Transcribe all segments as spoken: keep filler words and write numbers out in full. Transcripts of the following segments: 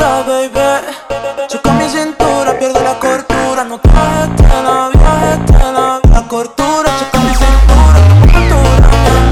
altura, baby. Choca mi cintura, pierde la cordura. No traje tela, viaje tela. La cordura, choca mi cintura. Altura,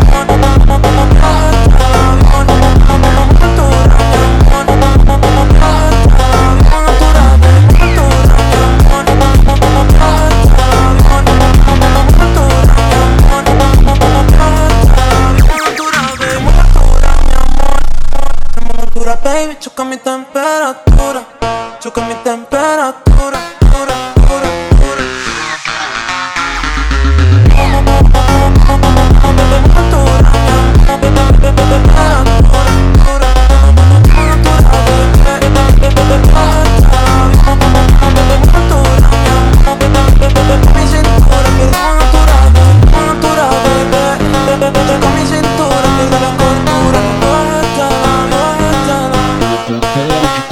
baby, choca mi temperatura, choca mi temperatura, dura, dura, dura. Hey.